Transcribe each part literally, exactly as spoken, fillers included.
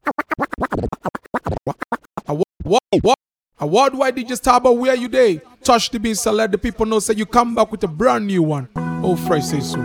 What? What? A worldwide D J Starboy, where you day? Touch the beat, so let the people know. Say you come back with a brand new one. Oh, Fresh say so.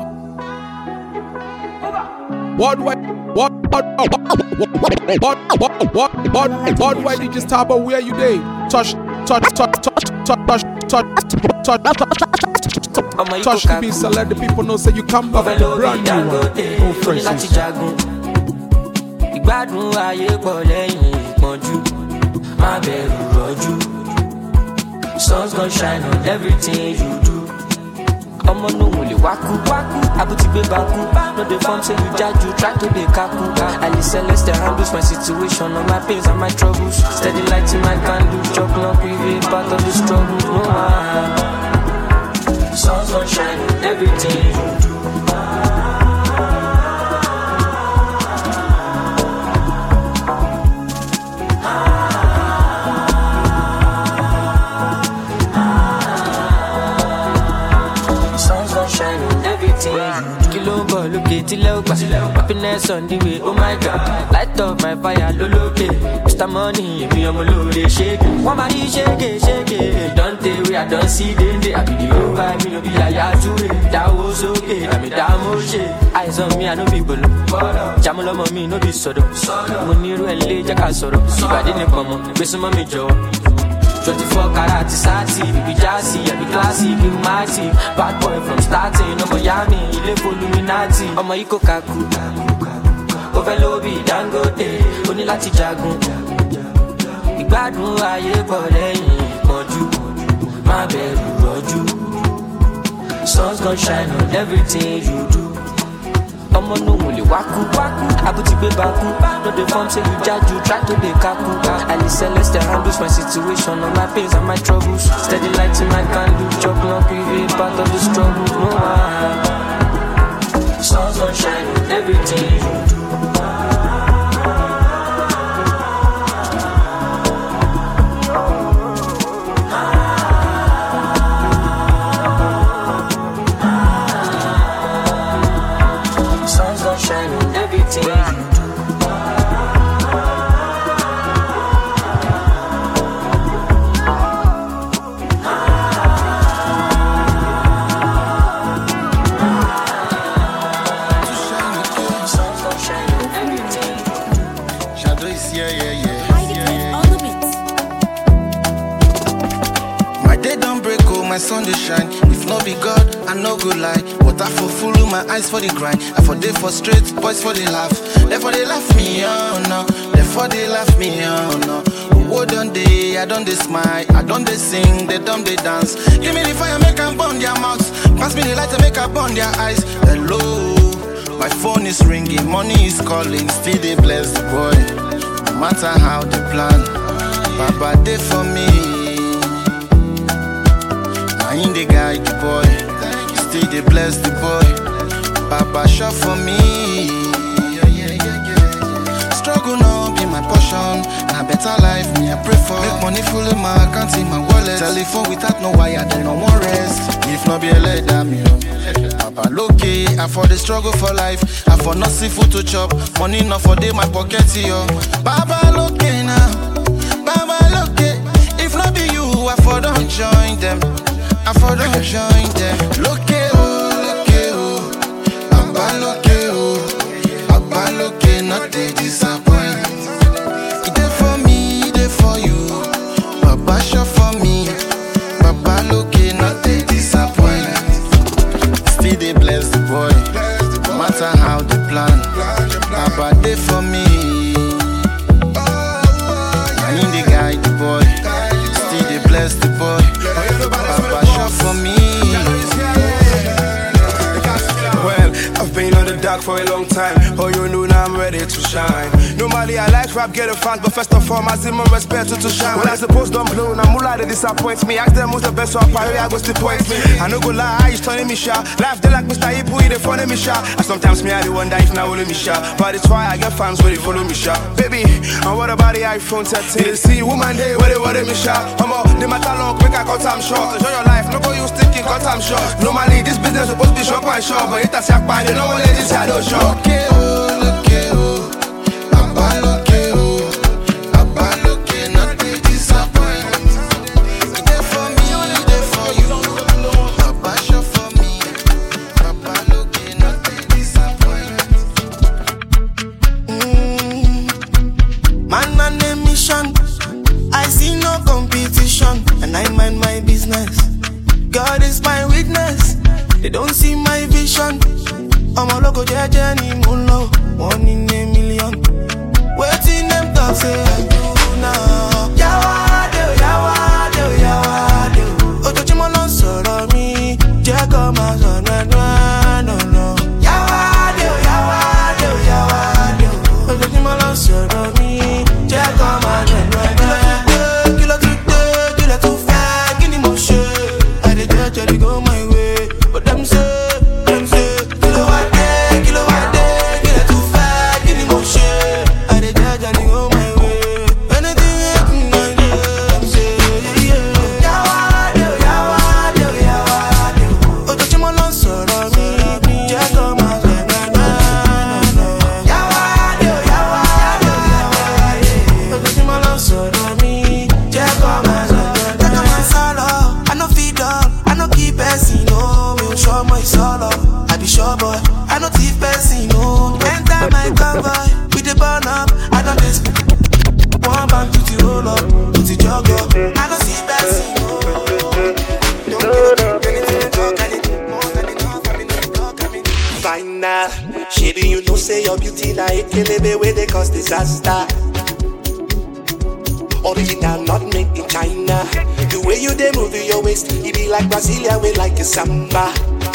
Worldwide, what? What? What? What? What? Worldwide D J Starboy, where you day? Touch, touch, touch, touch, touch, touch, touch, touch. Touch the beat, so let the people know. Say you come back with a brand new one. Oh, Fresh say so. Ìgbádùn ayé pọ̀ lẹ́yìn ìpọ́njú, má bẹ̀rù rọ́jú. Sun's gonna shine on everything you do. Ọmọ no wole waku waku, abuti gbe baku. No dey form say you jaju, try to dey kaku. Ali Celeste handles my situation, all my pains and my troubles. Steady light in my candle, chop not private, part of the struggle. No man. Sun's gonna shine on everything you do. Kilo ball, look at it, happiness on the way, oh my God. Light up my fire, loloke. Mister Money, me I'm a load, shake. One body shake it, shake it. Don't tell we I don't see them, they I be the over, me no be a yaju. That was okay, I mean that motion. Eyes on me, I know people. Jamula mommy, no be sodo. Muniru and lay jaka soro. If I didn't come on, be some mommy joe. twenty-four karat sati, baby jazzy, I be classy, be mighty. Bad boy from starting, no Miami, ile Illuminati. Ọmọ iko kaku, overlobi Dangote, oni láti jagun. Ìgbádùn ayé pọ̀ lẹ́yìn ìpọ́njú, má bẹ̀rù rọ́jú. Sun's gonna shine on everything you do. Ọmọ no wole waku waku, abuti gbe baku. No dey form say you jaju, try to dey kaku. Ali Celeste handles my situation, all my pains and my troubles. Steady light in my candle, chop not private, part of the struggle. No man. Sun's gonna shine on everything you do. Sun dey shine, if no be God, I no go lie. Water for full, my eyes for the grind. I for day for straight, boys for the laugh. Therefore they laugh me, oh no. Therefore they laugh me, oh no. Oh, don't they, I don't they smile, I don't they sing, they don't they dance. Give me the fire, make them burn their mouths. Pass me the light and make them burn their eyes. Hello, my phone is ringing, money is calling, still they bless the boy. No matter how they plan, Baba they for me. I ain't the guy, the boy. Still they bless the boy. Baba shot for me. Yeah, yeah, yeah, yeah. Struggle now be my portion. Now better life me I pray for. Make money full in my account in my wallet. Telephone without no wire, then no more rest. If not be a let damn you. Baba look, I for the struggle for life. I for not see food to chop. Money not for day my pocket yo. Baba look now. Baba look, if not be you, I for don't join them. I for don't join them. Look at oh, look at oh, Abba look at oh, Abba look at not they disappoint. It there for me, it there for you. Baba shot for me, Baba look at not they disappoint. Still they bless the boy, no matter how they plan. Baba they for me. I ain't the guy, the boy. Still they bless the boy. Baba shot for me. Well, I've been on the dark for a long time. Oh, you know now I'm ready to shine. Normally I like rap, get a fan, but first of all, I see my respect to, to shine. When I suppose don't blow, now Mula they disappoint me. Ask them who's the best, so I probably I go still point me. I no go lie, he's turning me shy. Life they like Mister Ibu, they follow me shy. And sometimes me I do wonder if now only me shy. But it's why I get fans where they follow me shy. Baby, and what about the iPhone thirteen? They see woman day where they want me shy. I'm all, they matter long, quick I cut time short. Enjoy your life, no go you sticking, cut time short. Normally this business supposed to be shop and shop, but it's a sack by the no one let this shadow shop. Look at oh, look at oh, Baba look mission. I see no competition, and I mind my business. God is my witness. They don't see my vision. I'm a local journey, mulo, one in a million. Waiting them to say I do now. Yawade, yawade, yawade. Ojo chimo lo soro mi, je ko ma so na na no no. Yawade, yawade, yawade. Ojo chimo lo soro mi, je ko ma na na. Kilo today, kilo too far, kini mo she. I dey judge, I dey go my way, but them say, them say, kilo a day, kilo a day, kilo too far, kini mo she. I dey judge, I dey go my way. Anything happen, I do, them say, yeah. Yawade, yawade, yawade. Ojo chimo lo soro mi, je ko ma so na na na. Yawade, yawade, yawade. Ojo chimo lo soro mi, je ko ma so na na. Take my solo, I no feed up, I no keep person, no. Me show my solo, I be sure boy, I no thief person, no. Enter my convoy, we dey burn up, I don't this. One bank to the roll up, to the jog up, I don't see person, no. Don't give a anything to talk, anything more than enough, I mean, no talk, I mean. Final, shady, you know say your beauty na it kill me where they cause disaster. Original, not made in China. The way you dey move your waist, it be like Brasilia with like a samba.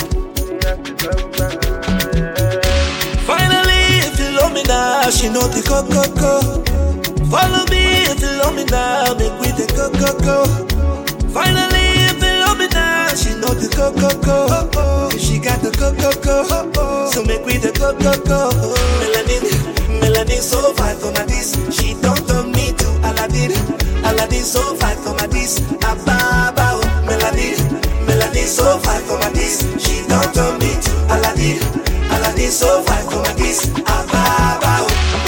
Finally, if you love me now, she know the go go go. Follow me if you love me now, make we the go go go. Finally, if you love me now, she know the go go go. She got the go go go, so make we the go go go. Melanin, melanin so fine for my this. She don't turn me to Aladdin, Aladdin so fine for my this. Ababa, melanin, melanin so fine for my this. She don't turn me to Aladdin, Aladdin so fine for my this. Ababa.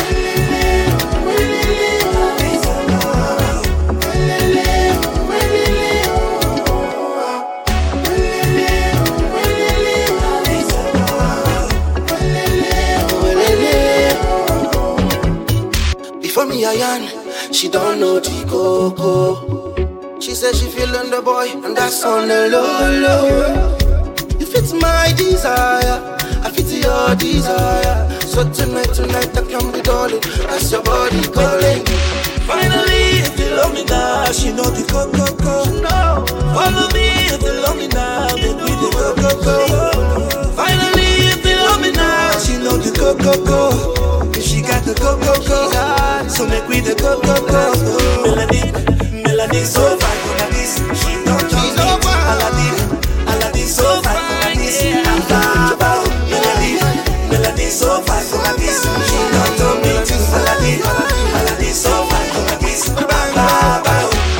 For me, Ayan, she don't know the coco. She says she feeling the boy, and that's on the low, low. If it's my desire, I fit your desire. So tonight, tonight, I can be darling, as your body calling. Finally, if you love me now, she know the coco co. Follow me if you love me now, make me the coco co. Finally, if you love me now, she know the coco co. She got the go go go, so make we the go go go. Melody, melody so fine for my this. She don't talk me, Aladdin, Aladdin so fine for my this. Ababa, melody, melody so fine for my this. She don't talk me to Aladdin, Aladdin so fine for my this. Ababa.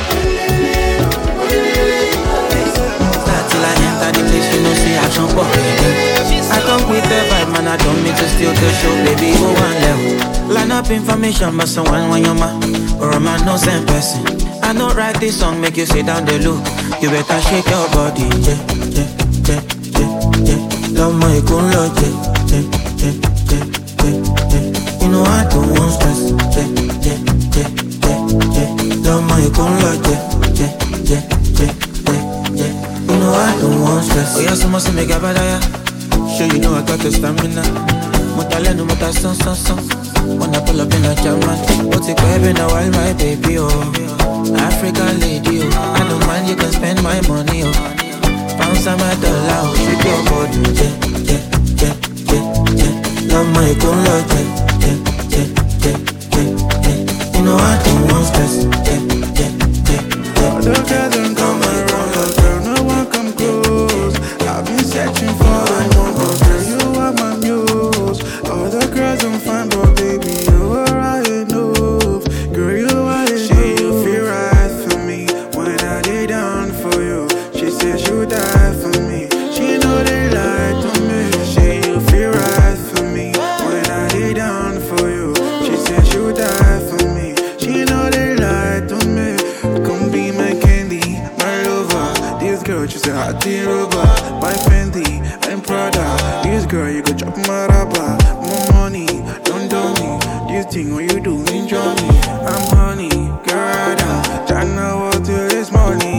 Till I enter the place, you know say I jump up. I come with the vibe, man, I don't mean to steal the show, baby, go one level. Line up information, but someone when you're my or a man no same person. I know write this song, make you sit down the look. You better shake your body, yeah, yeah, yeah, yeah, yeah. Love my cool love, yeah, yeah, yeah, yeah, yeah, yeah. You know I don't want stress, yeah, yeah, yeah, yeah, yeah. Love my cool love, yeah, yeah, yeah, yeah, yeah, yeah. You know I don't want stress. Oh yeah, so much to make a bad eye. Sure you know I got the stamina. Motaleno, mota son son son. When I pull up in a German, what's it grabbing a while, my baby, oh. African lady, oh. I don't mind, you can spend my money, oh. Pounds on my dollar, oh. Shake your body, yeah, yeah, yeah, yeah, yeah. Love my cool love, yeah, yeah, yeah, yeah, yeah, yeah. You know I don't want stress, yeah, yeah, yeah, yeah. All the girls don't come around, but girl, no one come close. I've been searching for a number, girl, you are my muse. All the girls don't find, but baby, you are right enough. Girl, you are it. She you feel right for me when I lay down for you. She says she'll die for me. She know they lie to me. She you feel right for me when I lay down for you. She says she'll die for me. She know they lie to me. Come be my candy, my lover. This girl, she's a hot tea rubber. My Fendi, I'm Prada. This girl, you could chop my rubber. More money, don't do me. This thing what you do, enjoy me. I'm honey. money, girl. Trying to walk till this morning.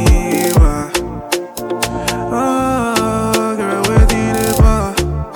Oh, girl, within the bar.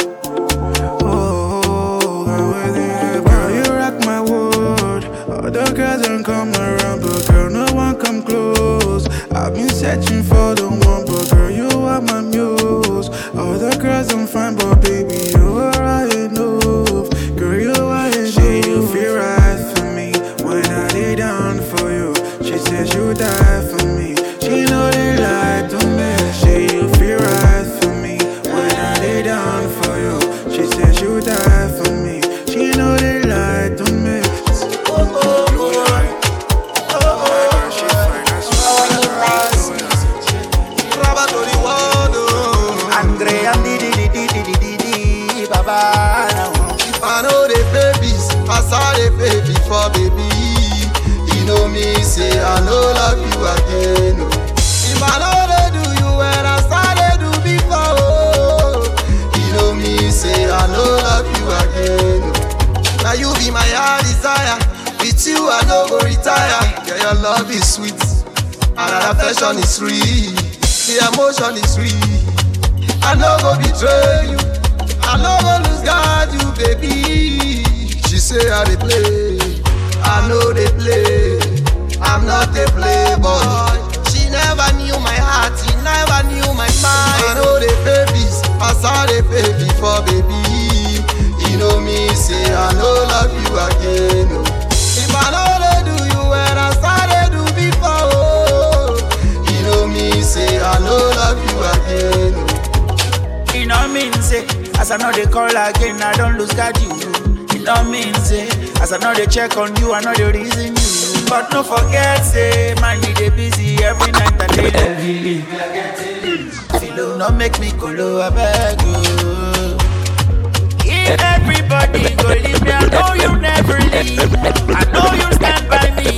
Oh, girl, within the bar. You rock my world. Other girls don't come around, but girl, no one come close. I've been searching for the one, but girl, you are my muse. Other girls don't find, but baby, you are right enough. Girl, you are enough. Say you feel right for me when I lay down for you. She says you die for me. She know they lie to me. Say you feel right for me when I lay down for you. She says you die for me. She know they lie to me. Oh, oh, oh, oh, oh, she fine as well. Andre, I'm di di di di di di di di Baba. If I know the babies, I saw the baby for baby. You know me, say I know love you again. If I know they do you when I started do before, oh. You know me, say I know love you again. Now you be my heart desire. With you I no go retire. Yeah, your love is sweet, and our affection is free. The emotion is free. I no go betray you. I no go lose guard you, baby. She say I dey play. I know they play. I'm not a playboy. She never knew my heart. She never knew my mind. I know the babies. I saw the baby for baby. You know me, say I know love you again. If I know they do you when I started do before, you know me, say I know love you again. You know mean say, as I know they call again, I don't lose guard you. You know mean say, as I know they check on you, I know the reason you. But no forget say, man you dey busy every night and day. Every Filo no make me colo, I beg you. If everybody go leave me, I know you never leave. I know you stand by me.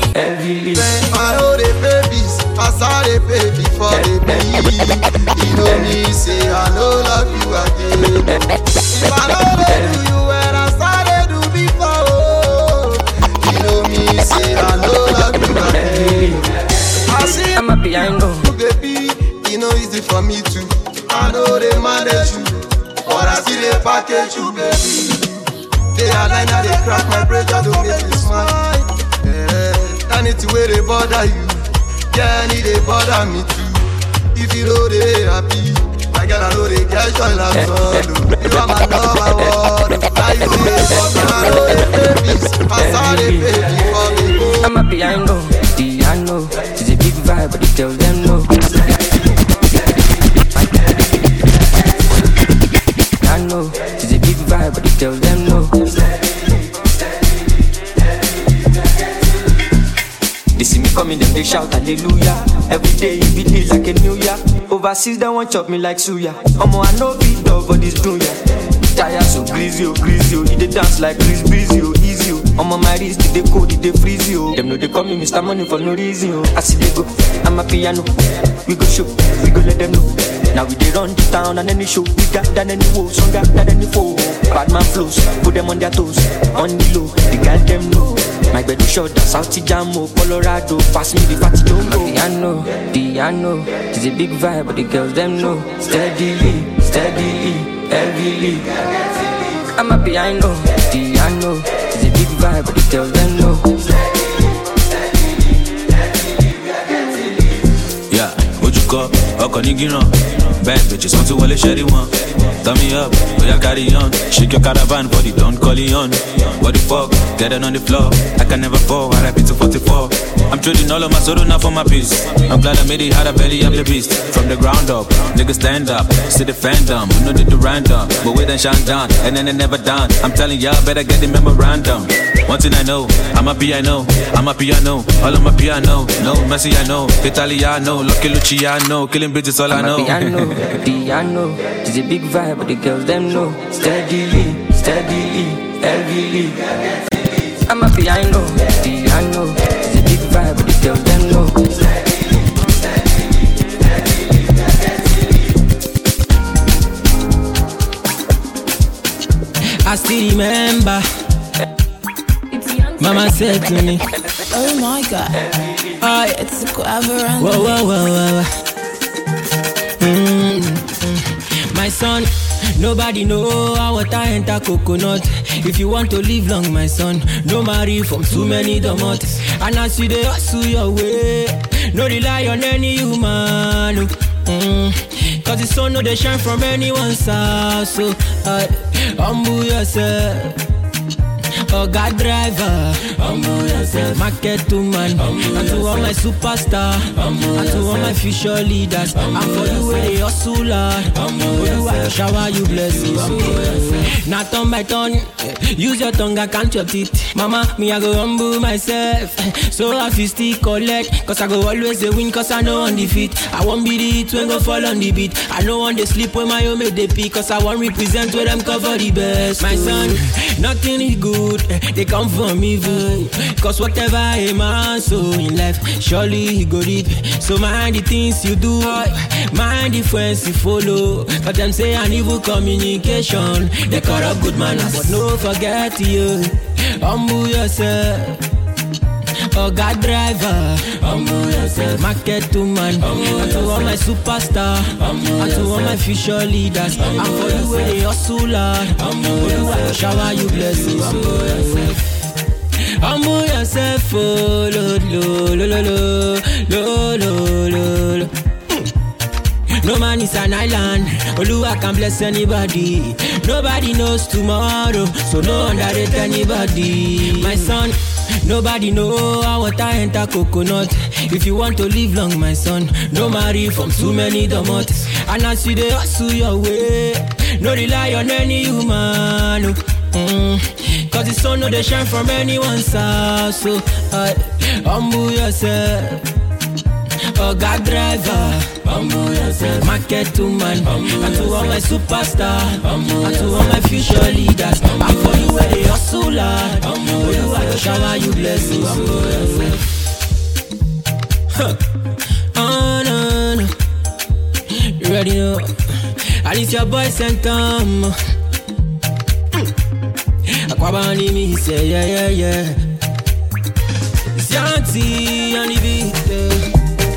I know the babies, I saw the baby for baby. You know me, say I know love you again. If I know they do you when I started do before, you know me, say I know love you again. I see I'm happy, I know. you, baby, you know easy for me too. I know they manage you, but I see they package you, baby. They are like now they crack my brain just to make me smile. Yeah, anything where they bother you, yeah, need they bother me too. If you know they happy, my girl I know they get joy like sun. You are my number one. Now you they fuck, I know they babies, I saw they baby for me. I'm happy, I know. The I know. It's a big vibe, but they tell them no. I know. It's a big vibe, but they tell them no. They see me coming, them they shout hallelujah. Every day it be day like a new year. Overseas they want chop me like suya. Omo I know beat dog for this dunya. Tire so greasy, oh greasy, oh. He dey dance like Chris Breezy, oh easy, oh. Omo my wrist, they cold, they freeze, oh. Them know they call me Mister Money for no reason, oh. I see they go, I'm a piano. We go show, we go let them know. Now we dey run the town and any show. We got than any woe, stronger than any foe. Bad man flows, put them on their toes. On the low, they got them know. My bed is short, South Jamo, Colorado. Pass me the fatty don't go. Piano, piano. It's a big vibe, but the girls them know. Steadily, steadily, heavily. I'm a piano, piano. It's a big vibe, but the girls them know. Yeah, what you call? Okonigino. Bad bitches want to wale sherry one. Turn me up, we are carry on. Shake your caravan, body don't call it on. What the fuck? Get it on the floor. I can never fall. I rap it to forty-four. I'm trading all of my sorrow now for my peace. I'm glad I made it hard, I belly up the beast. From the ground up, niggas stand up. See the fandom, we know they do random. But we then shine down, and then they never done. I'm telling y'all, better get the memorandum. One thing I know, I'm a piano, I'm a piano. All of my piano, no Messi I know. Italiano, Lucky Luciano. Killing bitches all I know. Piano, piano. It's a big vibe, but the girls them know. Steadily, steadily, heavily. I'm a piano, piano. It's a big vibe, but the girls them know. I still remember Mama said to me, Oh my god. Oh, it's a clever and Whoa, whoa, whoa, whoa. Mm-hmm. My son, nobody know how water enter coconut. If you want to live long, my son, no marry from too many domots. And as you dey hustle your way, no rely on any human. Mm. Cause the sun no dey shine from anyone's house. So uh, humble yourself. Oh God driver, humble yourself. Market to man, and to all my superstar, and to all my future leaders. And for you where they hustle hard, you I shower you blessings. Now turn by turn, use your tongue and count your teeth. Mama, me I go humble myself, so I feel still collect. Cause I go always the win, cause I know on the feet. I won't be the hit when go fall on the beat. I know on the sleep when my home make the peak. Cause I won't represent where them cover the best. My son, nothing is good. They come from evil. Cause whatever a man so in life, surely he go deep. So mind the things you do, mind the friends you follow. But them say an evil communication, they corrupt good manners. But no forget you, humble yourself. Oh God driver, humble yourself. Market to man, and to all my superstar, and to all my future leaders. And for you where they hustle hard, you I shower you blessings. Humble yourself, oh Lord, Lord, Lord, Lord, Lord, Lord. No man is an island, Oluwa can bless anybody. Nobody knows tomorrow, so no underrate anybody. My son, nobody know how water enter coconut. If you want to live long, my son, no marry from too many domots. And as you dey hustle your way, no rely on any human. Mm. Cause the sun no dey shine from anyone's house. So uh, humble yourself. Oh God driver, humble yourself. Market to man, and to all my superstar, and to all my future leaders. And for you where they hustle hard, you I shower you blessings. Huh. Oh no, no. You ready now? And it's your boy Sanctum. Aquabani me say yeah yeah yeah. It's your auntie on the beat.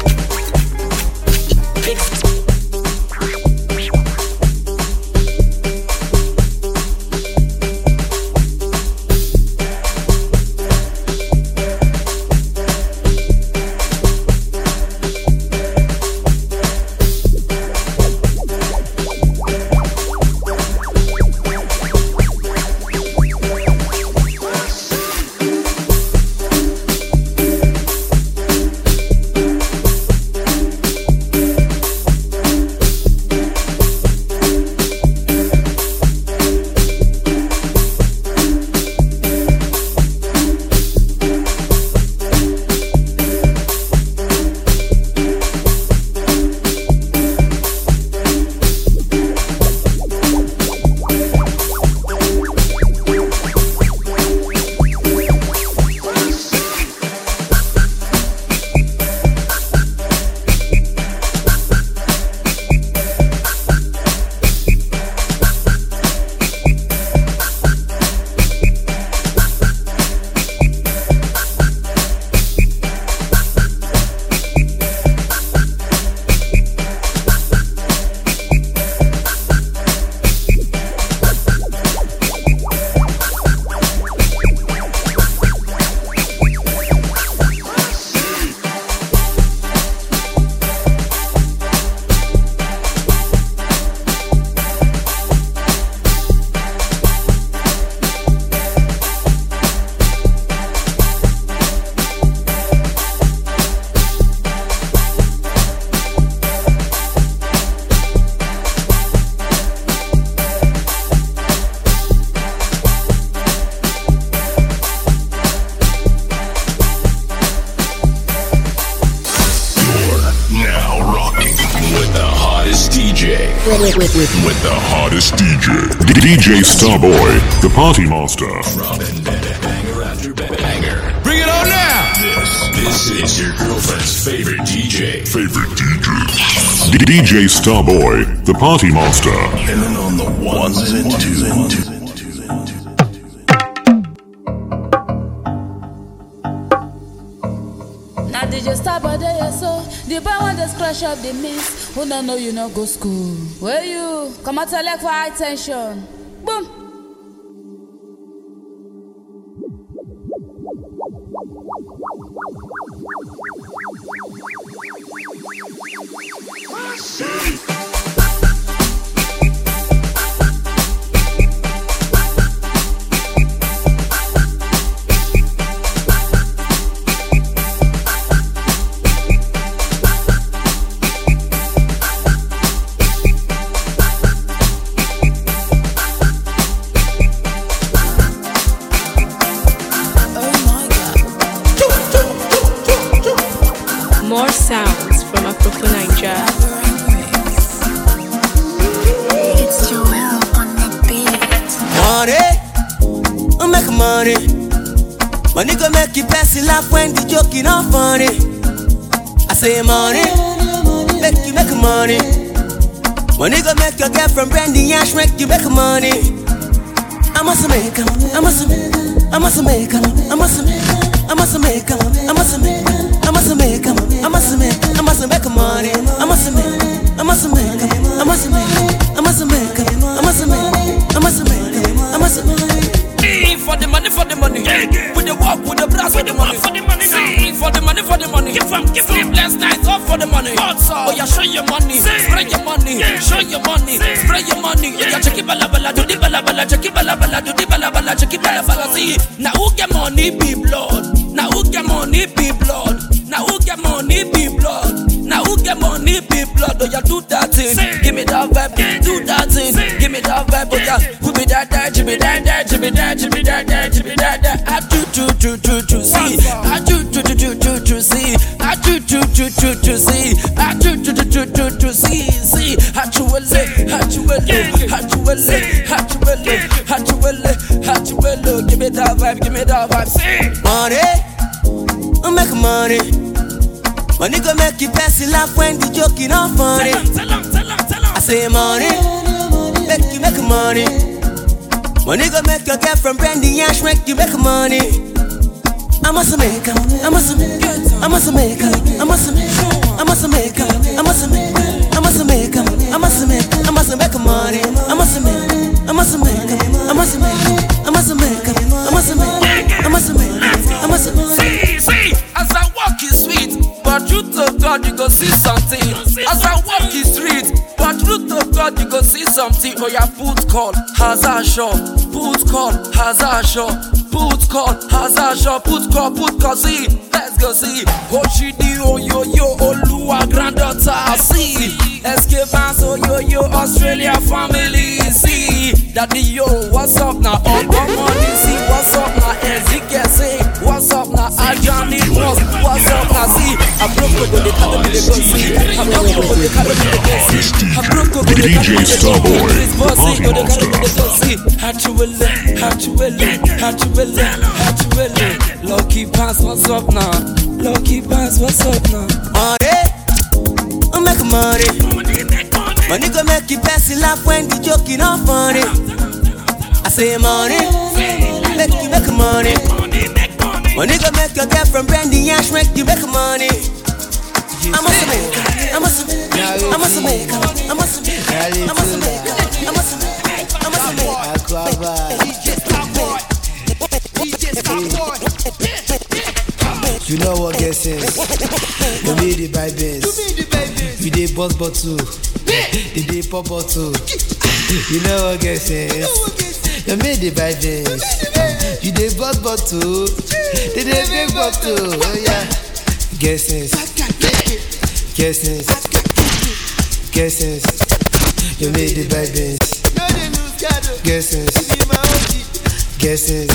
With, with, with, with the hottest D J, D J Starboy, the party master. Dropping banger after banger. Bring it on now! This, this is your girlfriend's favorite D J. Favorite D J. Yes. D J Starboy, the party master. And then on the ones and twos and twos. na D J Starboy dey here so. The boy want to scratch up the mix. Who don't know you no go school? Where you? Come out select for high tension. Boom. More sounds from Afro Nigeria. It's Joel on the beat. Money, we make money. Money go make you pass it laugh when the joking not funny. I say money, make you make money. Money go make your girlfriend Brandy Ash make you make money. I must make 'em, I must make 'em, I must make 'em, I must make 'em, I must make 'em, I must make 'em. I must make 'em, I must make, I must make money. I must make, I must make 'em, I must make, I must make 'em, I must make, I must make, I must make. For the money, for the money, with the walk, with the brass, with the money, for the money, see for the money, for the money. Give them, give them sleepless nights off for the money. Oh yeah, show your money, spread your money, show your money, spread your money. Yeah, check it, bala bala, do the bala bala, check it, bala bala, do the bala bala, check it, bala bala. See, now who get money be blood? Now who get money be blood? Now who get money be blood? Now who get money be blood? Oh yeah, do that thing, give me that vibe, do that thing, give me that vibe. Oh yeah, who be that that, give me that that, give me that, give me that that, give me that that. I do do do do do see, I do do do do do do see, I do do do do do see, I do do do do do do see see. Actually, actually, actually, actually, actually, actually, give me that vibe, give me that vibe. See, money, we make money. Money go make you pass it laugh when the joking not funny. I say money, make you make money. Money go make your girlfriend Brandy Ash make you make money. I must make 'em, I must make, I must make 'em, I must make, I must make 'em, I must make, I must make 'em, I must make, I must make money. I must make, I must make 'em, I must make, I must make 'em, I must make, I must make, I must make. See, see, as I walk is sweet, but truth to God you go see something. As I walk is street, but truth to God you go see something. Oh yeah, put call, Hazard shop, put call, Hazard shop, put call, Hazard shop, put call, put call. See, let's go see. Oshidi oh yo yo, Oluwa granddaughter. See, escape and so yo yo, Australia family. See, daddy yo, what's up now? All got money. See, what's up now? Ezekiel say, what's up now? Ajani was, what's up now? See, I broke up with the academy to go see. I broke up with the academy to go see. I broke up with the academy to go see. Actually, actually, actually, actually. Lucky pass, what's up now? Lucky pass, what's up now? Money, we make money. Money go make you pass it laugh when the joking not funny. I say money, make you make money. Money go make your girlfriend Brandy Ash make you make money. I must make, I must make, I must make, I must make, I must make, I must make, I must make. D J Starboy, D J Starboy. You know what guess is? You need the vibes. You dey bust bottle, you dey pop bottle. You know what guess is? You made the vibes. You dey bust bottle, you dey big bottle. Oh yeah, guesses, guesses, guesses. You made the vibes. Guesses, guesses,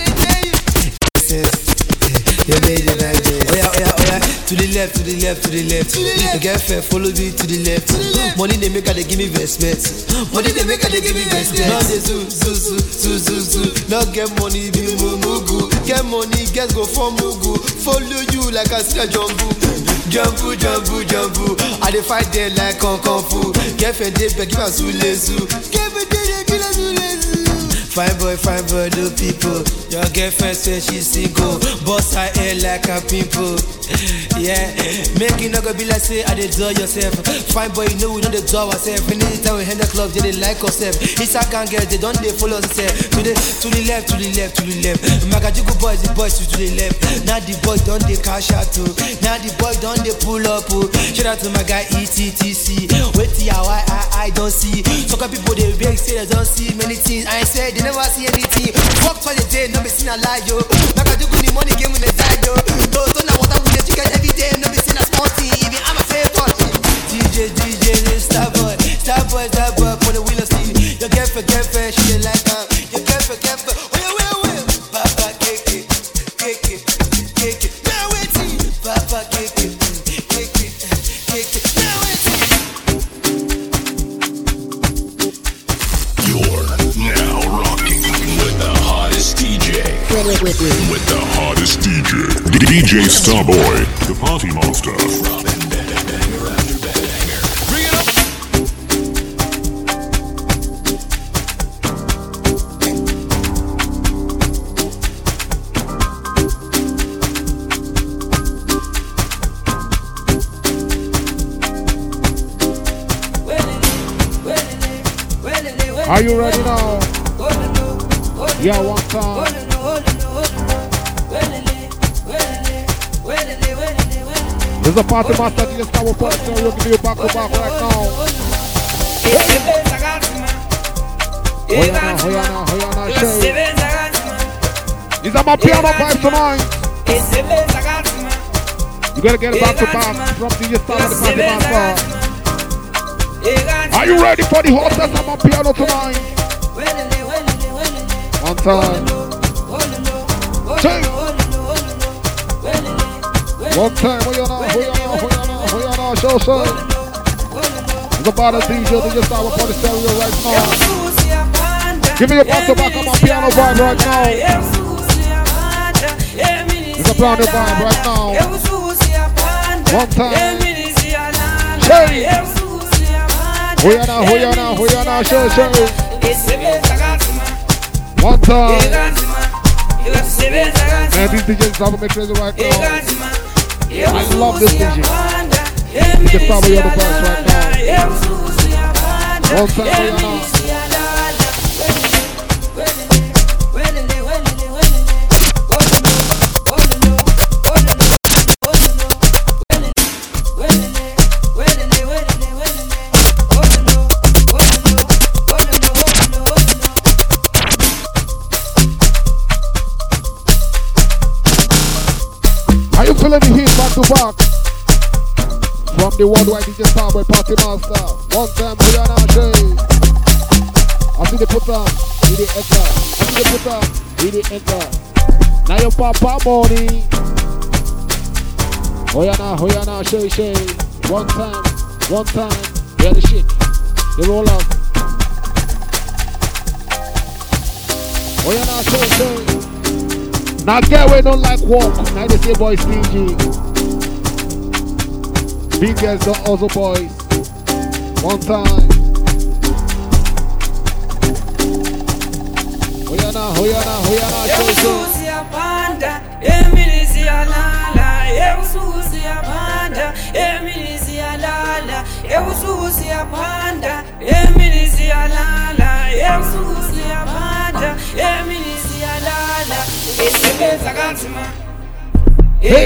guesses. You made it like this. Oh yeah, oh yeah, oh yeah. To the left, to the left, to the left. The girlfriend follow me to the left. Money they make her, they give me respect. Money they make her, they give me respect. Now they zoo, zoo, zoo, zoo, zoo, zoo. Now get money, be mugu. Get money, get go for mugu. Follow you like a still jumbo. Jumbo, jumbo, jumbo. I dey fight there like on kung fu. Girlfriend they beg you a zule zoo. Girlfriend they give a zule zoo. Fine boy, fine boy, do people. Your girlfriend says she's single. Boss her hair like a pimple. Yeah, make it not go be like say I did draw yourself. Fine boy, you know we know they draw ourselves. Anytime we hit the club, they like ourselves. It's a can girl, they don't they follow themselves. To the to the left, to the left, to the left. Magajuku boys, the boys to the left. Now the boys don't they cash out too. Now the boys don't they pull up. Oh. Shout out to my guy E T T C. Wait till I I I don't see. So some people they big say they don't see many things. I said they never see anything. Walk for the day, no be seen a lie yo. Magajuku the money came in the side yo. No, don't know what I'm with the chicken every day. No be seen a small thing. Even I'm a favorite. D J D J star boy, star boy, star boy for the wheel of steel. Your girlfriend, girlfriend, she dey like her. Your girlfriend, girlfriend, wait, wait, wait. Papa cake it, cake it, cake it. Now wait, Papa cake it, cake it, cake it. Now wait. You're now rocking with the hottest D J. With the hottest D J. D J Starboy, the party monster. Are you ready now? Yeah, one time. This is a party master. D J Starboy party. We'll give you back to back right now. Hoyana, Hoyana, Hoyana, Shay. These are my piano vibes tonight. You gotta get it back to back from D J Starboy, the party master. Are you ready for the hottest on my piano tonight? One time. Two. One time. Hoyana, Hoyana, Hoyana, Hoyana, show, show. It's about a D J, D J Starboy for the stereo right now. Give me a back to back on my piano vibe right now. It's a piano vibe right now. One time. Shay. Hoyana, Hoyana, Hoyana, show, show. One time. Man, these D Js are making crazy right now. I love this D J. D J Starboy, you're the best right now. One time, Hoyana. Feeling the heat back to back from the worldwide D J Starboy party master. One time, Hoyana, Shay. I see the put up, he the enter. I see the put up, he the enter. Now your papa money. Hoyana, Hoyana, Shay, Shay. One time, one time. Hear the shit. The roll up. Hoyana, Shay, Shay. Now get away, don't like walk. Now they say boys stingy. Big girls don't also boys. One time. Hoyana, Hoyana, Hoyana, show, show. Hey.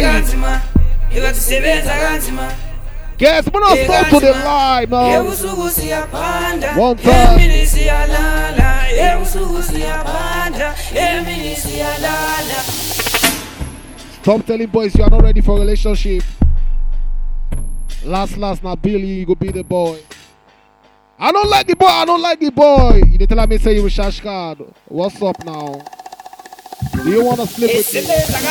Guess we're not stop to the live now. One time. Stop telling boys you are not ready for a relationship. Last, last, now Billy, you go be the boy. I don't like the boy, I don't like the boy. You tell me say you recharge card. What's up now? Do you wanna slip with me?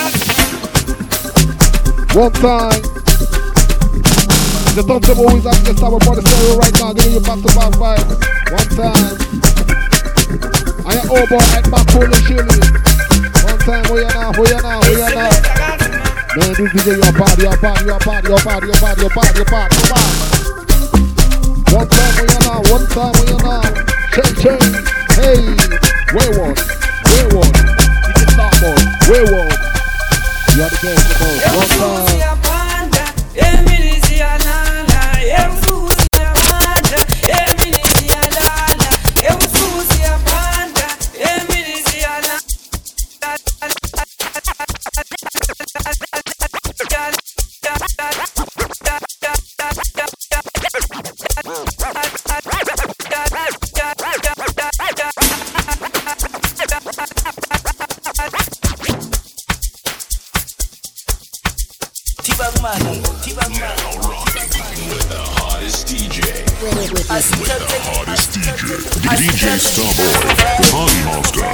One time. The turntable who is at the Starboy for the stereo right now, giving you back to back vibe. One time. I am old boy at my cool and chilly. One time, Hoyana, Hoyana, Hoyana. Man, this D J, you're bad, you're bad, you're bad, you're bad, you're bad, you're bad, you're bad, you're bad. One time, Hoyana, one time, Hoyana. Change, change. Hey. Wayward, wayward. You just start boy. Wayward. You are the game, come on. One time. D J Starboy, the Party Monster.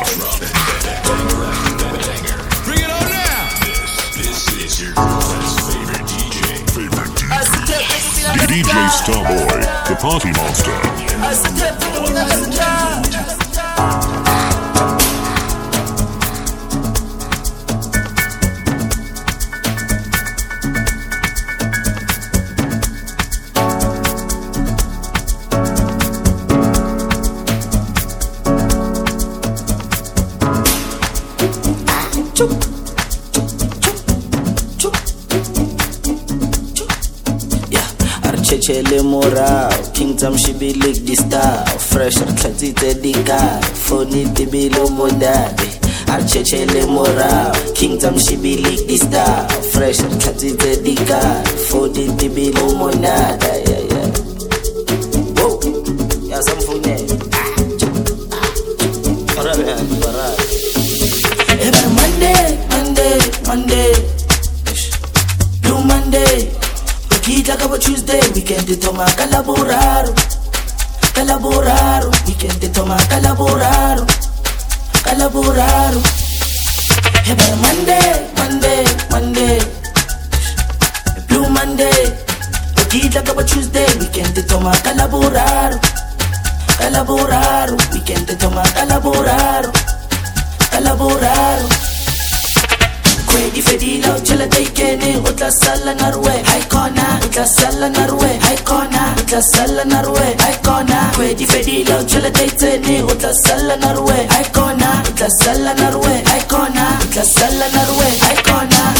Bring it on now. This, this is your girlfriend's favorite D J. Favorite D J. D J Starboy, the Party Monster. Chele morao, kingdom she be lick the style. Fresh atlatite di guy, phony di bilo modade. Arche chele morao, kingdom she be lick the style. Fresh atlatite di guy, phony di bilo modade. Yeah yeah. Whoa, yeah some phone. Alright, alright. Every Monday, Monday, Monday, Blue Monday. Kita kaba Tuesday, weekend de toma calaboraro, calaboraro, weekend de toma calaboraro, calaboraro. Every Monday, Monday, Monday, Blue Monday. Kita kaba Tuesday, weekend de toma calaboraro, calaboraro, weekend de toma calaboraro, calaboraro. Kwedi fedila uchela taikene utla sala narwe haikona utla sala narwe haikona utla sala narwe haikona Kwedi fedila uchela taikene utla sala narwe haikona utla sala narwe haikona utla sala narwe haikona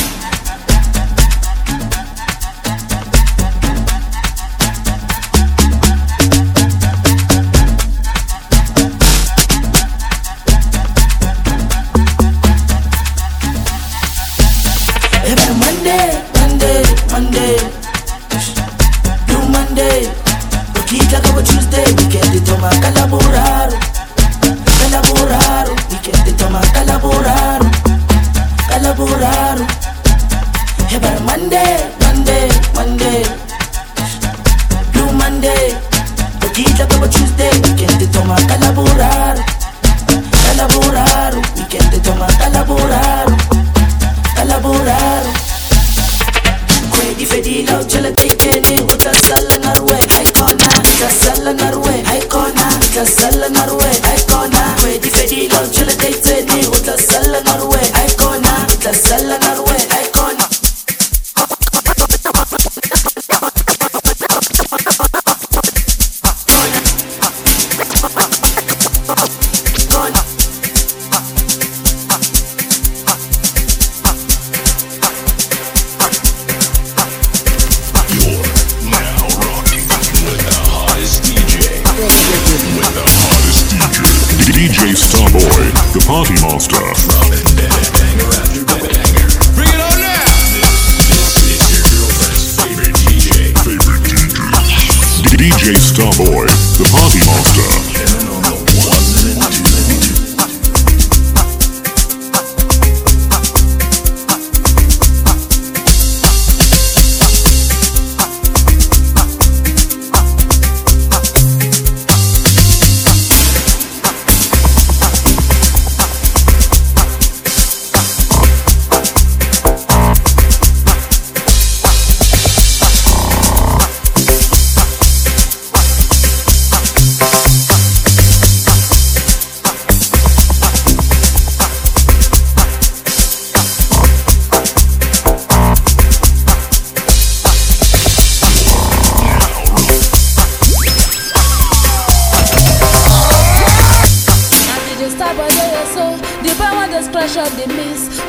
D J Starboy, the Party Monster. Bring it on now. This, this is your girlfriend's favorite D J. Favorite D J. D J Starboy, the Party Monster.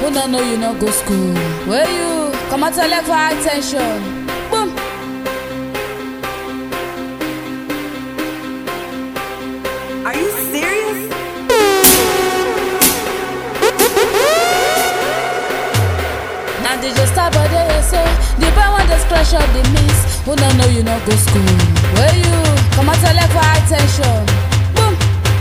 Who don't know you not go school? Where you? Come out select for high tension. Boom. Are you serious? Now they just start by there, so the boy want to scratch up the miss. Who don't know you not go school? Where you? Come out select for high tension. Boom.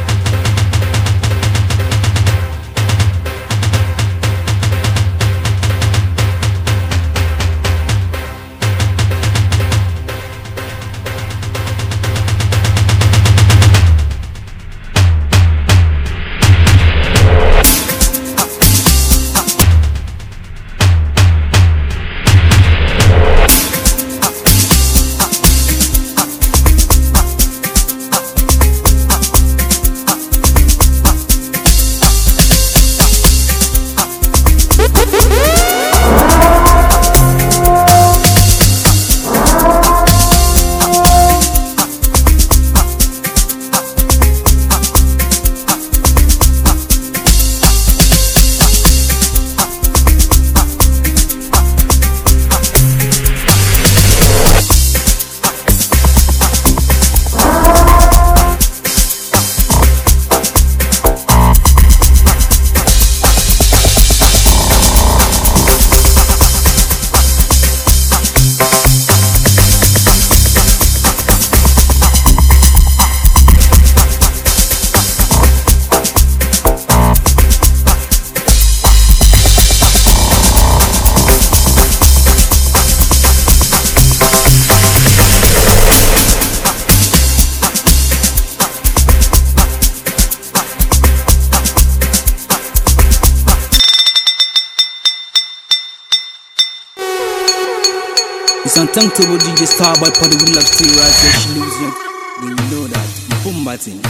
It's untouchable D J Starboy for the wheel of steel right there. She lives young. You know that. Boom batting.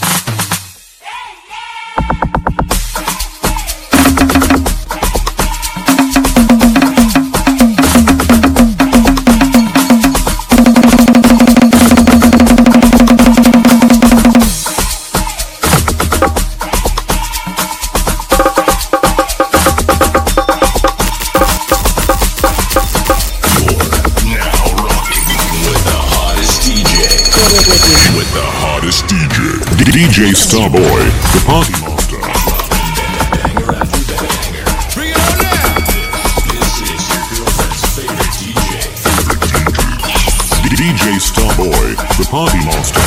D J Starboy, the party monster. Bring it on now. This is your girlfriend's favorite D J. D J Starboy, the party monster.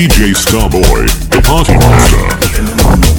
D J Starboy, the party monster.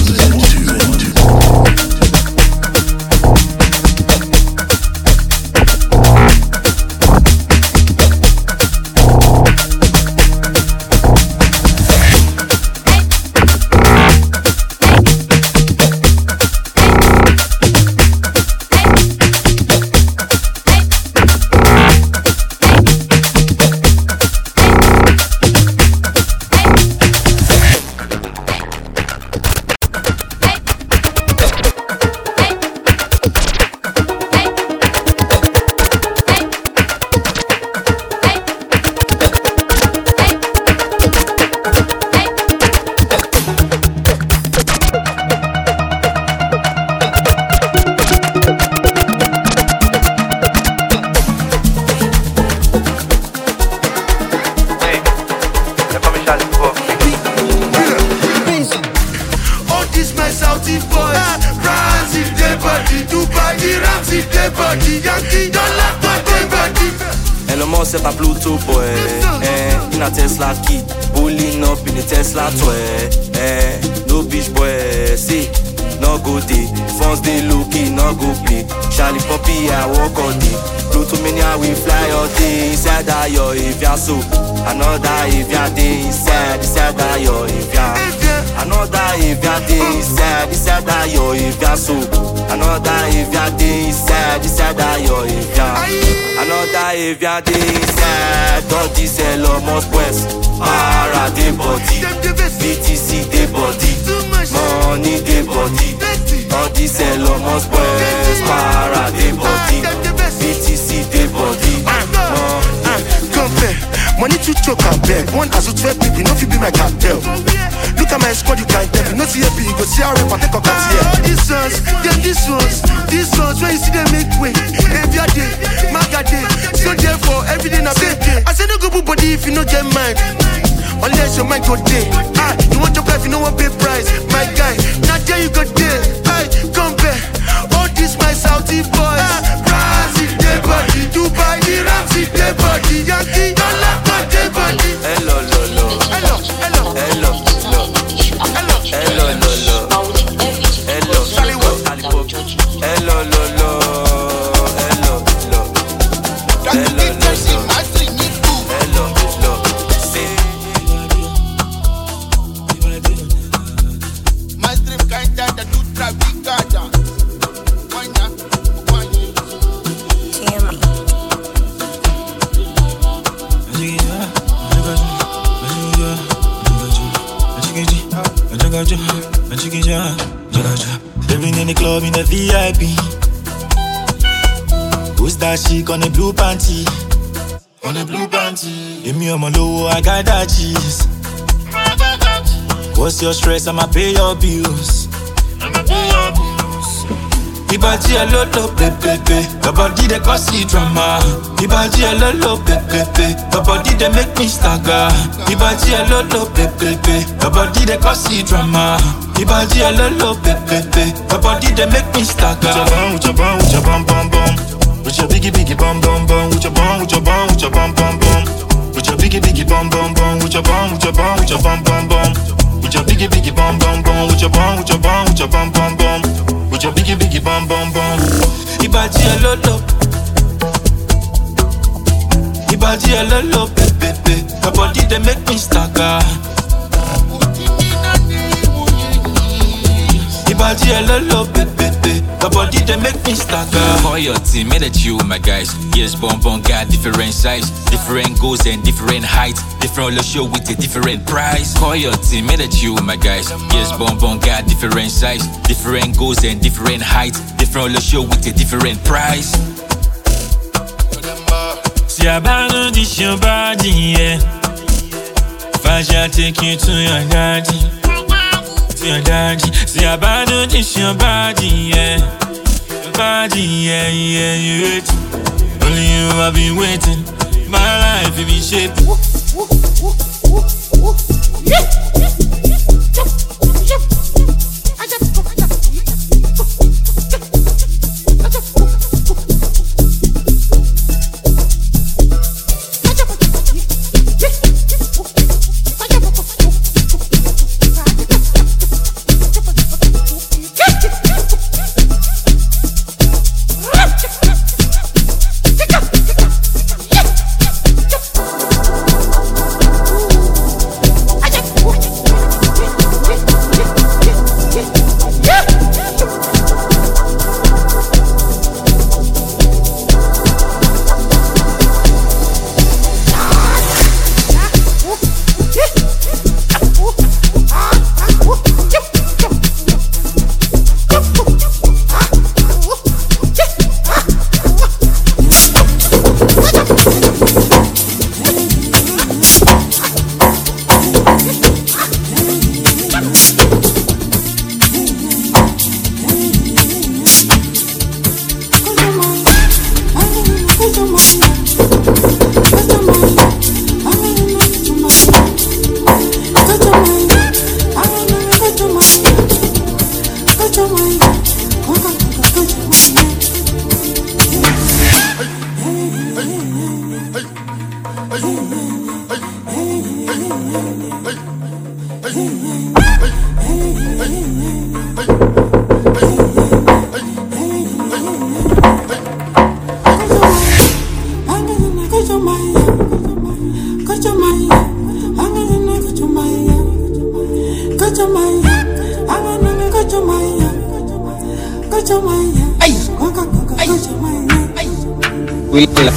Elon Musk set a Pluto boy, eh, in a Tesla key, pulling up in a Tesla toy, eh, no bitch boy, see, no go day, phones they looking, no go play, Charlie Poppy I walk all day, Pluto mania we fly all day, inside that yo if ya so, another if ya day inside, inside that yo if ya, another if ya day inside, inside that yo if ya so, another if ya day inside, inside that yo if ya, another if ya day inside, all this Elon Musk West, para de body, B T C de body, money de body, all this Elon Musk West, para de body, B T C de body, compare, money to choke and beg, one as a twelve people, no fit be my cartel. Look at my squad, you can't tell me. No C A P, you go see how I take a cut here. These ones, them these ones, these ones, when you see them make way. Every day, maga day, so therefore, every day na big day. I say no go put body if you no get mind. Unless your mind go day. Ah, you want your life, you know what pay price. My guy, now there you go day. I compare, all this my Saudi boys. Brazil, their body, Dubai, Iran, their body, Yankee, dollar, their body. Hello, hello, hello, hello, hello. Hello, hello, hello. Hello, hello, hello, hello. Living in the club in the V I P. Who's that chic on the blue panty? On the blue panty. Give me a low, I got that cheese. What's your stress? I'ma pay your bills. I'ma pay your bills. Ibaji a lolo pepepe, the body they cause see drama. Ibaji a lolo pepepe, the body they make me stagger. Ibaji a lolo pepepe, the body they cause see drama. Ibaji a lolo pepepe, the body they make me stagger. With your bum, with your bum, with your bum bum bum, with your biggie biggie bum bum bum, with your bum, with your bum, with your bum bum bum, with your biggie biggie bum bum bum, with your bum, with your bum, with your bum bum bum, with your biggie biggie bum bum bum, with your bum, with your bum, with your bum bum bum, with your biggie biggie bum bum bum. Ibaji a lolo, Ibaji a lolo pepepe, the body they make me stagger. Ibaji a lolo pepepe, the body they make me stagger. For your team, made it you, my guys. Yes, bon bon got different size, different goals and different heights, different all show with a different price. Call your team, made it you, my guys. Yes, bon bon got different size, different goals and different heights, different all show with a different price. Si I abandon this your body, yeah. If I shall take you to your daddy, to your daddy. Si I abandon this your body, yeah. Your body, yeah, yeah, yeah. Only you I've been waiting. My life will be shaping. Yeah. We like.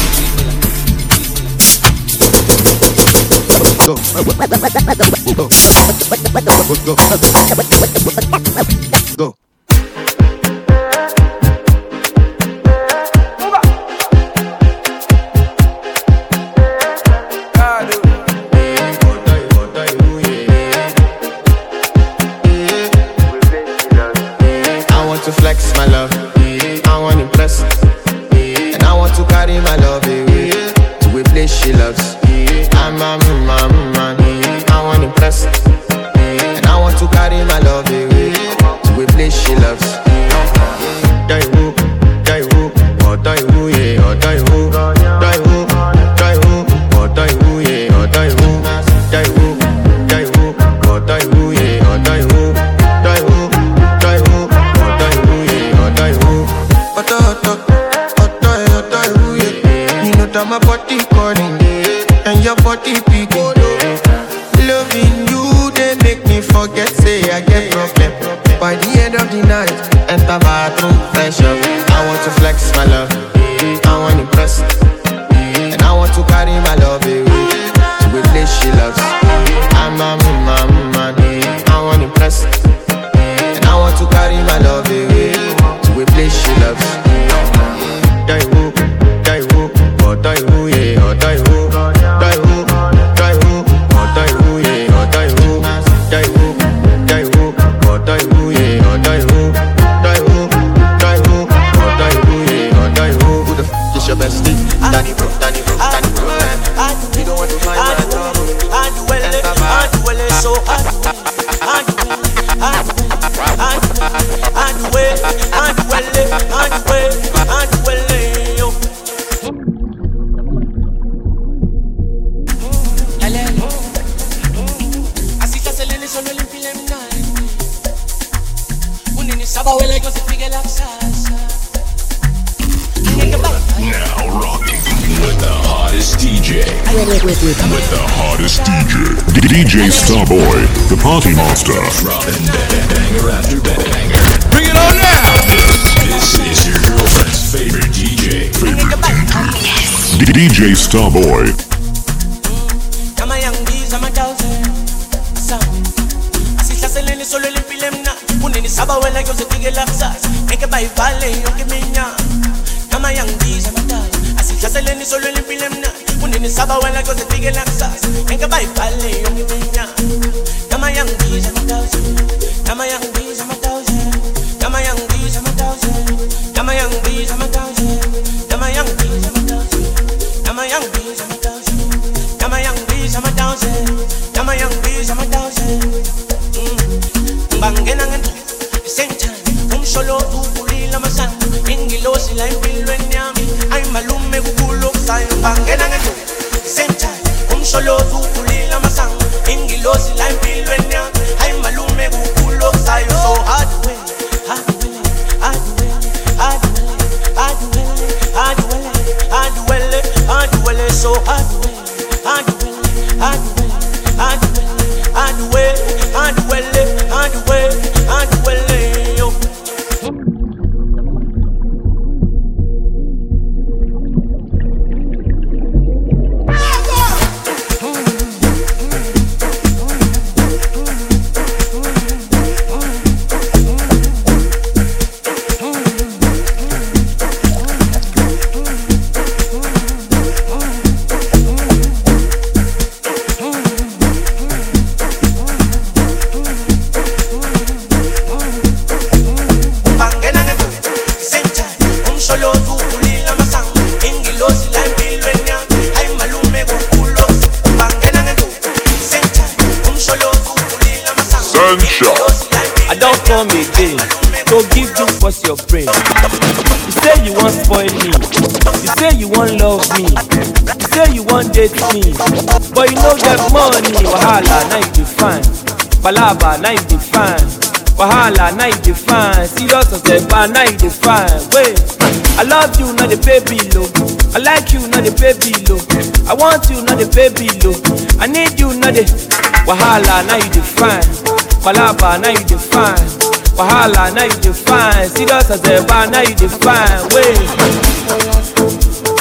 Go. Go. Go. I want to flex my love. I want to impress. And I want to carry my love away to a place she loves. I'm a man, man. I want to impress. And I want to carry my love away to a place she loves. Die who, die who, oh die who, yeah, oh die who, die who, die who, oh die who, yeah, oh die who, die who, die who, oh die who, yeah, oh die who, die who, die who, oh die who, yeah, oh die who. Oto oto, oto oto who yeah. You know that my body calling and your body picking. Loving you, they make me forget. Say I get problem. By the end of the night, enter bathroom, fresh up. I want to flex my love. I want to impress. And I want to carry my love away to a place she loves. I'm a man, man. I want to impress. And I want to carry my love away to a place she loves. Die who, die who, oh die who, yeah, oh die who, die who, die who, oh die who, yeah, oh die who, die who, die who, oh die who, yeah, oh die who, die who, die who, oh die who, yeah, oh die who. Who the f is your bestie? Danny bro, Danny bro, Danny bro. You don't want to find my trouble. I do well, I do well, so I do I do I do I do I do well, I do well, I do well, I do well, yo. Así que se le solo el implementar. Un niño sabe huele que se pique la salsa. Now rocking with the hottest D J. With the hottest D J. D J Starboy, the party monster. Dropping banger after banger. Bring it on now. This, this is your girlfriend's favorite D J. Favorite D J. D J Starboy. I'm a young bees, I'm a thousand. Así se hace el solo el implementa. Un niño sabe huele que se pique la salsa. Hay que bailarle, yo que me llama. I'm a young bees, I'm a thousand. Así se hace el solo el implementa. Un niño sabe huele que se pique la salsa. Hay que bailarle, yo que me llama. I'm a young bees, I'm a thousand. I'm a young bees, I'm a thousand. I'm a young bees, I'm a thousand. I'm a young bees, I'm a thousand. I'm a young bees, I'm a thousand. I'm a young bees, I'm a thousand. I'm a young bees, I'm a thousand. I'm a young bees, I'm a thousand. Bangena ngantu, same time. Um solo tu kulila masan. Ingilo sila impilo enyami. Ay malume kukulo sayo. Bangena ngantu, same time. Um solo tu kulila masan. Ingilo sila impilo enyami. Ay malume kukulo sayo. So hard way, hard way, hard way, hard way, hard way, hard way, hard way, hard way. So hard way, hard way, hard way, hard way, hard way, hard way, hard way, hard way, yo. I don't come again to give you what's your brain. You say you want spoil me, you say you want love me, you say you want date me, but you know get money. Wahala, now you define. Palaba, now you define. Wahala, now you define. Serious as a bar, now you define. Wait, I love you, not the baby low. I like you, not the baby low. I want you, not the baby low. I need you, not the Wahala, now you define. Palaba, now you define. Wahala, now you define. Serious as a bar, now you define. Wait.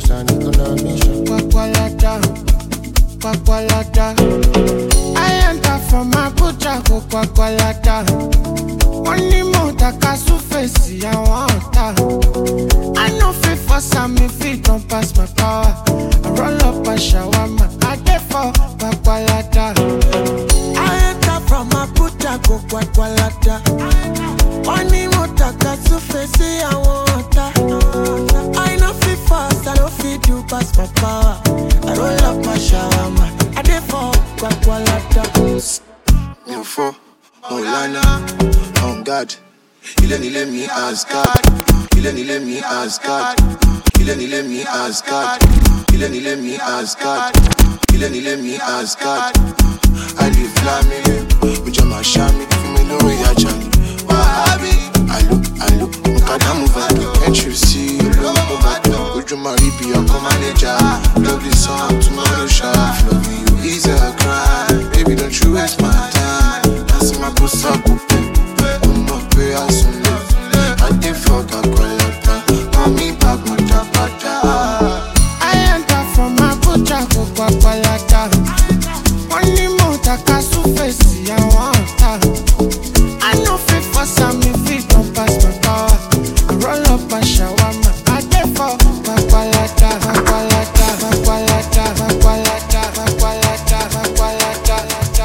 an economician. Kwakwalata, kwakwalata. I enter from Abuja, go kwakwalata. Money more takasu face, I want her. I know fit for some, if it don't pass my power. I roll up a shawarma, I get for kwakwalata. I enter from Abuja, go kwakwalata. Money more takasu face, I want her. I know fit fast, I don't fit you pass my power. I roll up my shawarma, I get for kwakwalata. No for Olana, on God. Il est let me ask God. Il est let me ask God. Il est let me ask God. Il est let me ask God. Il est let me ask God. I live flaming, with my shami, for me no way I jam. Wahabi, I look, I look, Mukada move. Can't you see? Look over, would you marry be a manager? Love this song tomorrow, shot. Loving you is a crime. Baby, don't you waste my time. That's my puss up. I'm up here, I soon live. I did fuck a qualata. Mommy, back, my tapata. I enter from Abuja, go kwakwalata. Money more takasu face, I want her. I know fit for some, if it don't pass my power. I roll up a shawarma, I get for kwakwalata, kwakwalata, kwakwalata, kwakwalata, kwakwalata, kwakwalata,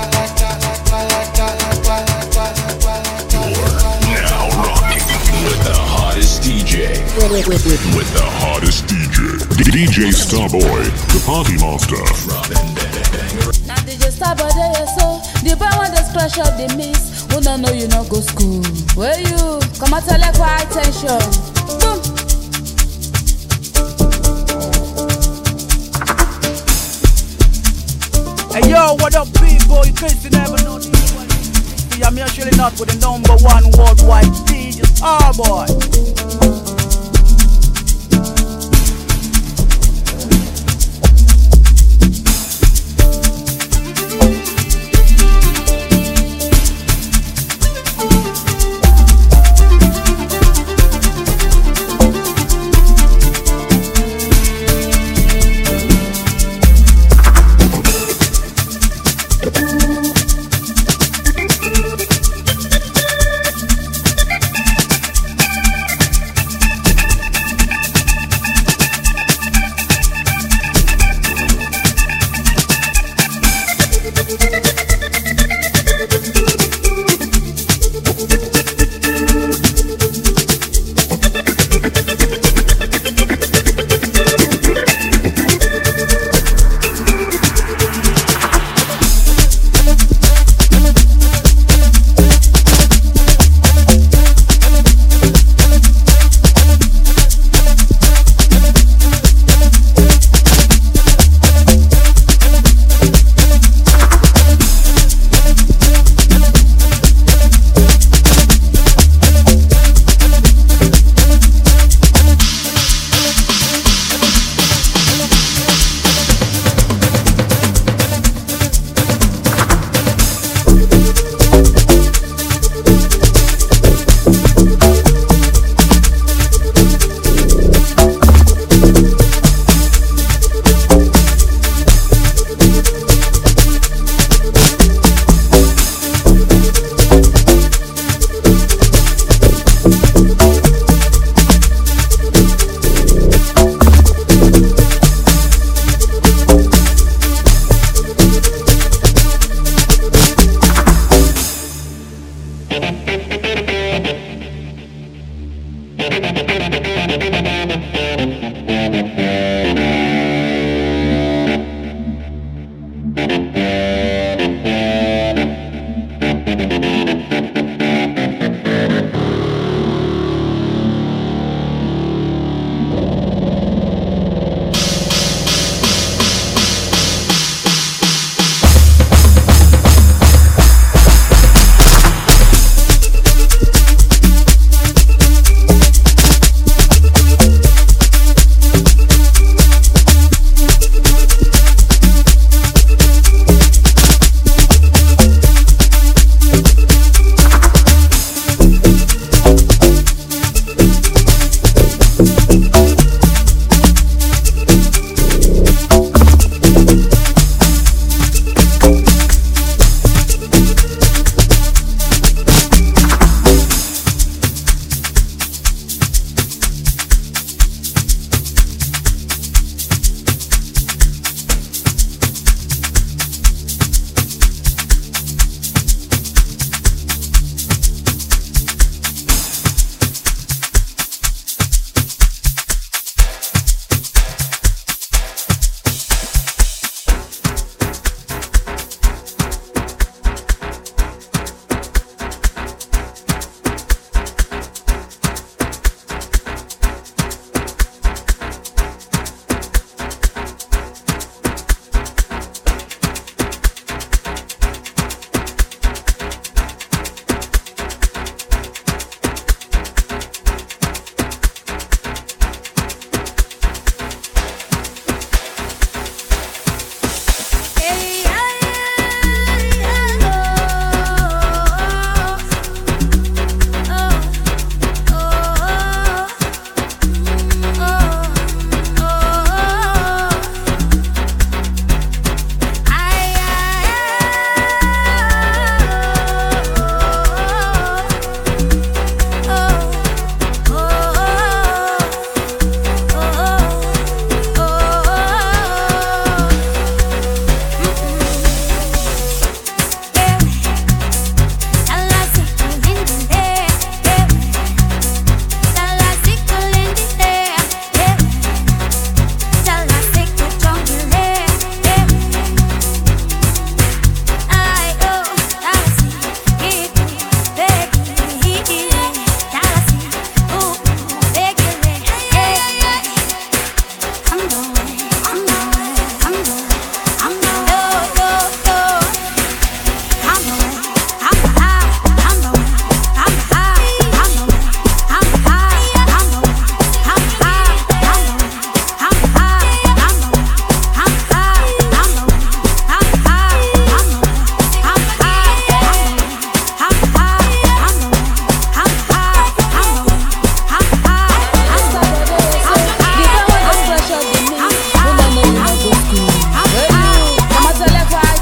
Now rocking with the hottest D J. With, with, with. with the hottest D J. D J Starboy, the party master. Now D J Starboy there so the boy want to splash up the miss. Who don't know you not go school? Where you? Come and tell her for high tension. Boom. Hey yo, what up, people? You crazy never know this. I'm here chilling out with the number one worldwide D J Starboy.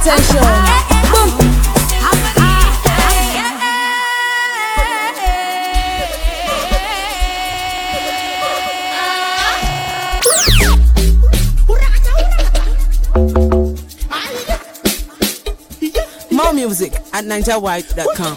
attention. Boom. More music at ninja white dot com.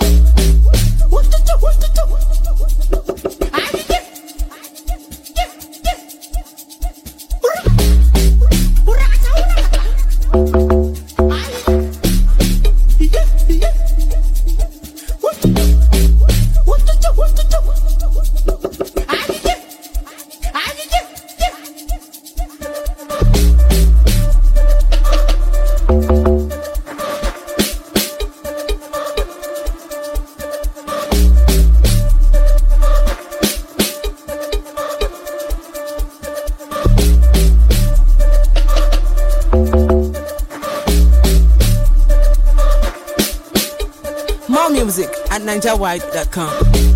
More music at ninja white dot com.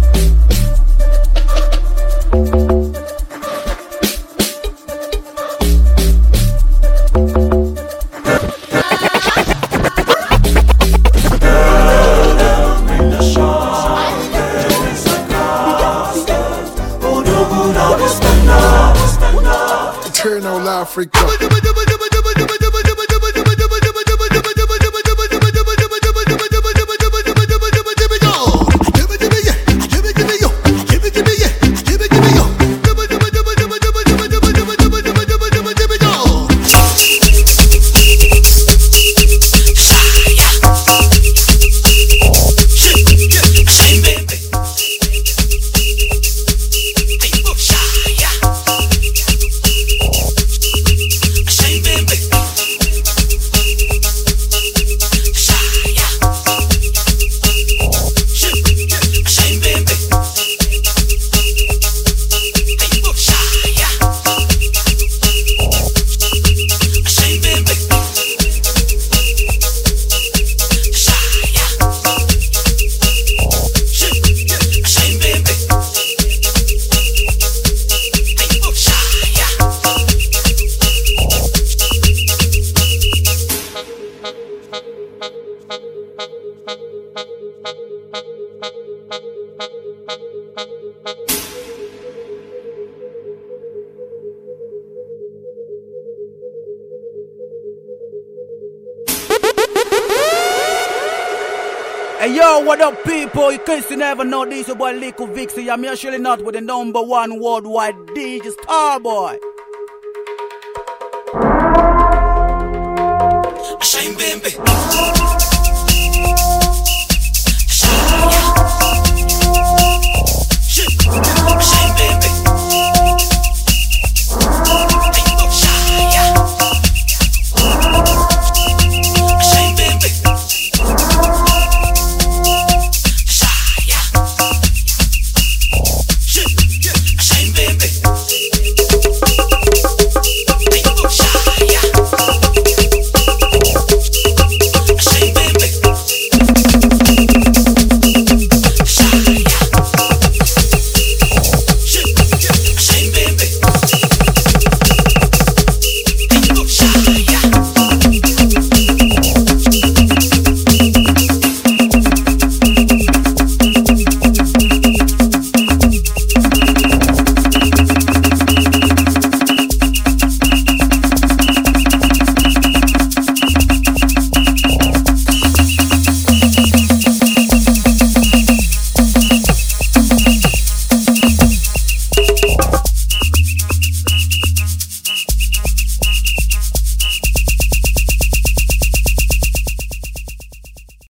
Eternal Africa. Hey yo, what up people? In case you never know, this is your boy Lico Vixie. I'm actually not with the number one worldwide D J Starboy. Shame baby.